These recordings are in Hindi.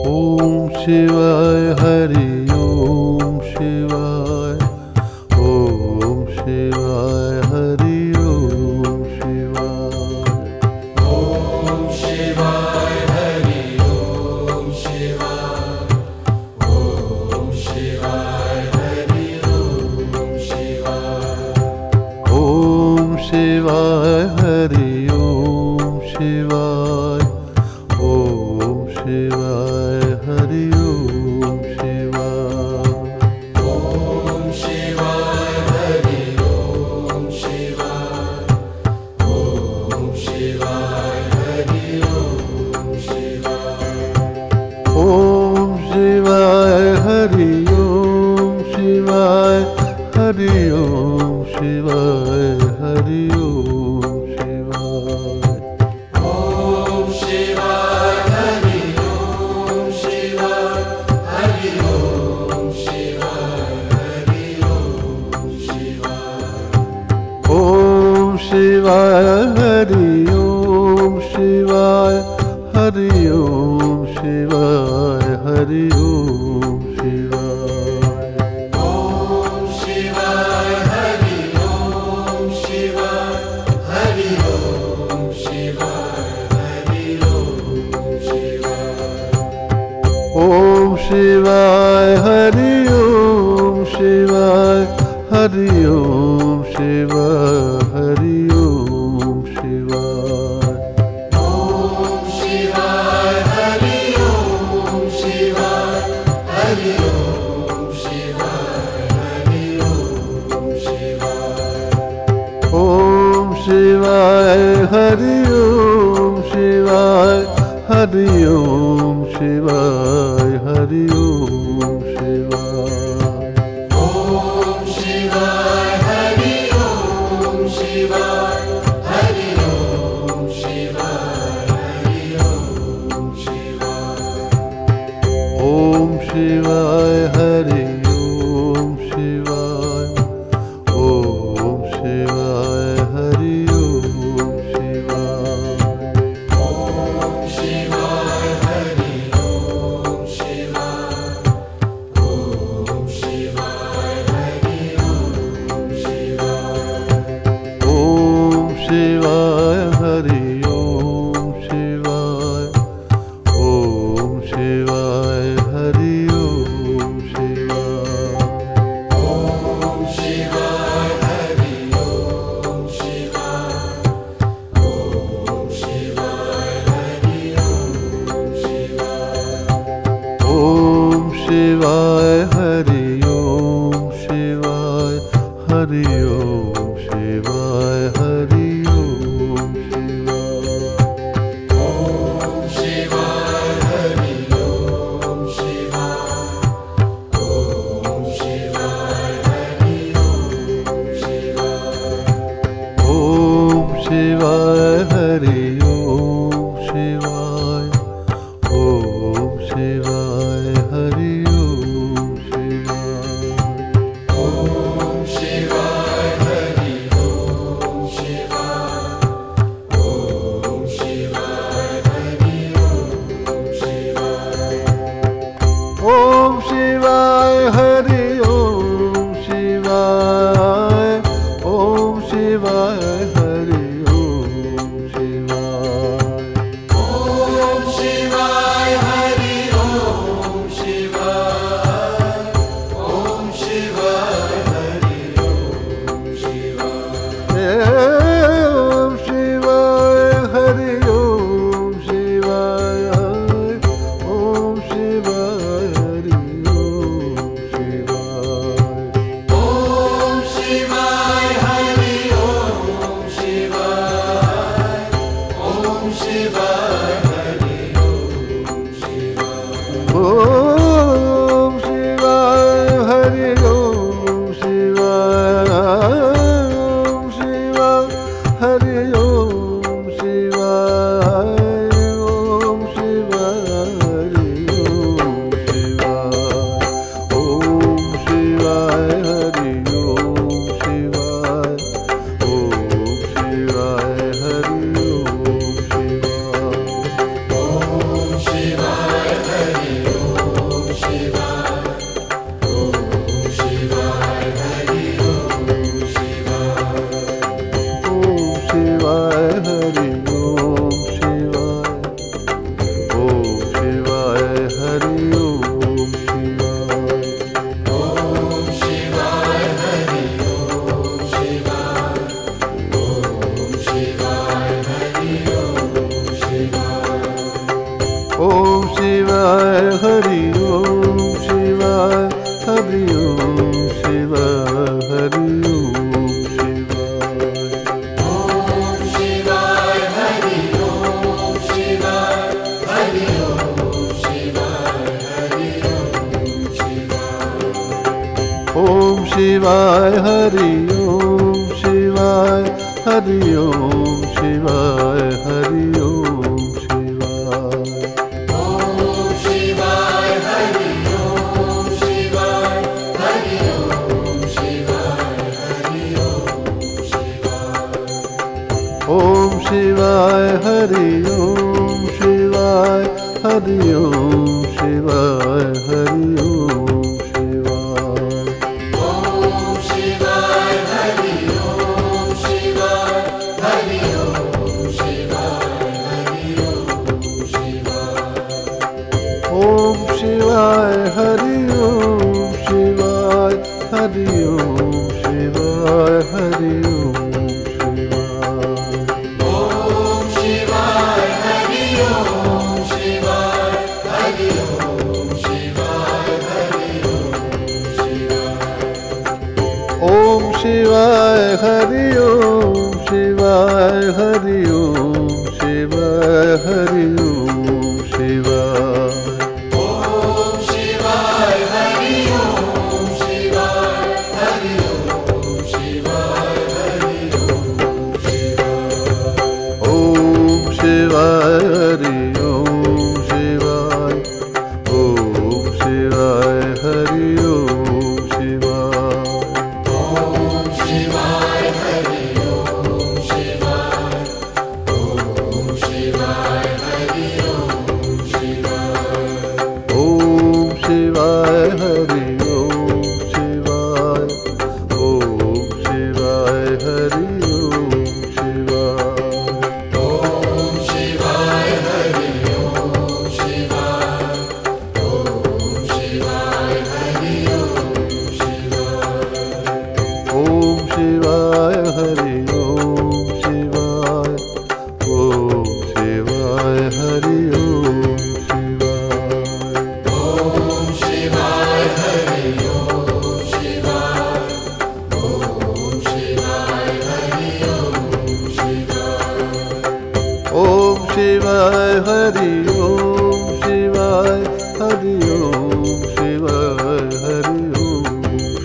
ओम शिवाय हरि ओम शिवाय ओम शिवाय हरि ओम शिवाय ओम शिवाय हरि ओम शिवाय ओम शिवाय हरि ओम शिवाय ओम शिवाय हरि ओम शिवाय ओम शिवाय हरि ओम शिवाय ओम शिवाय हरि ओम शिवाय ओम शिवाय हरि ओम शिवाय ओम शिवाय हरि ओम शिवाय हरि ओम शिवाय हरि ओम शिवाय ओम शिवाय हरि ओम शिवाय हरि ओम शिवाय हरि ओम शिवाय ओम शिवाय हरि ओम शिवाय हरि ओम शिवाय हरि ओम शिवाय ओम शिवाय हरि ओम शिवाय हरि ओम शिवाय हरि ओम शिवाय ओम शिवाय हरि ओम शिवाय हरि ओम शिवाय हरि ओम शिवाय ओम शिवाय हरि ओम शिवाय हरि ओम शिवाय हरि ओम शिवाय ओम शिवाय हरि ओम शिवाय हरि ओम शिवाय हरि ओम शिवाय ओम शिवाय हरि ओम शिवाय हरि ओम शिवाय हरि ओम शिवाय ओम शिवाय हरि ओम शिवाय ओम शिवाय हरि ओम शिवाय ओम शिवाय हरि ओम शिवाय ओम शिवाय हरि ओम शिवाय ओम शिवाय हरि ओम शिवाय ओम शिवाय हरि ओम शिवाय ओम शिवाय हरि ओम शिवाय ओम शिवाय हरि ओम शिवाय ओम शिवाय हरि ओम शिवाय हरि ओम शिवाय हरि ओम शिवाय ओम शिवाय हरि ओम शिवाय ओम शिवाय हरि ओम शिवाय ओम शिवाय हरि ओम शिवाय ओम शिवाय हरि ओम ओम शिवाय हरि ओम शिवाय हरि ओम शिवाय हरि ओम शिवाय ओम शिवाय हरि ओम शिवाय हरि ओम शिवाय हरि ओम शिवाय ओम शिवाय हरि ओम शिवाय हरि ओम शिवाय हरि ओम ओम शिवाय हरि ओम शिवाय हरि ओम शिवाय हरि ओम ओम शिवाय हरि ओम शिवाय हरि ओम शिवाय हरि ओम ओम शिवाय हरि ओम शिवाय ओम शिवाय हरि ओम ओम शिवाय हरि ओम शिवाय ओम शिवाय हरि ओम ओम शिवाय हरि ओम शिवाय ओम शिवाय हरि ओम ओम शिवाय हरि ओम शिवाय हरि ओम शिवाय हरि ओम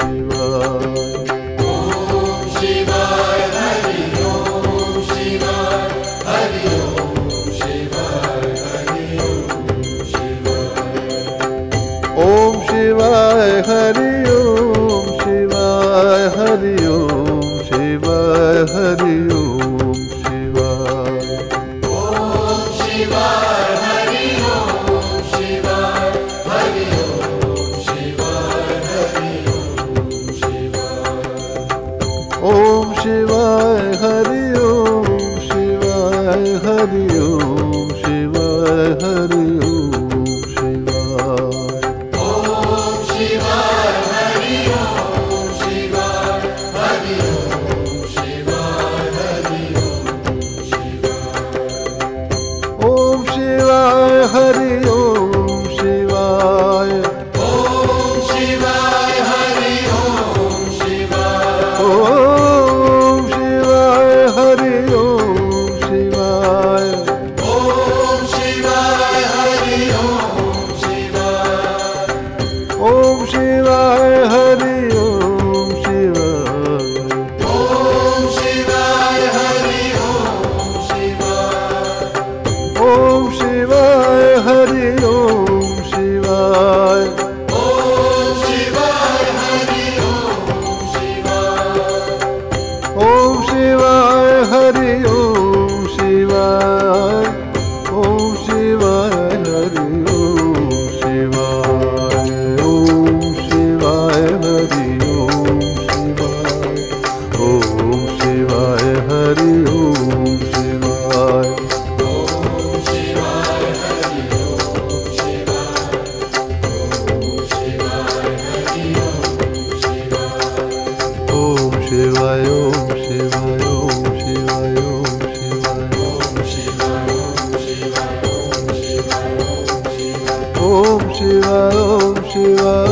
ओम शिवाय हरि ओम शिवाय हरि ओम शिवाय हरि ओम ओम शिवाय हरि ओम शिवाय हरि ओम शिवाय हरि ओम ओम शिवाय हरि ओम शिवाय ओम शिवाय हरि ओम शिवाय ओम शिवाय हरि ओम शिवाय ओम शिवाय हरि ओम शिवाय ओम शिवाय हरि ओम शिवाय ओम शिवाय हरि ओम शिवाय ओम शिवाय हरि ओम शिवाय ओम शिवाय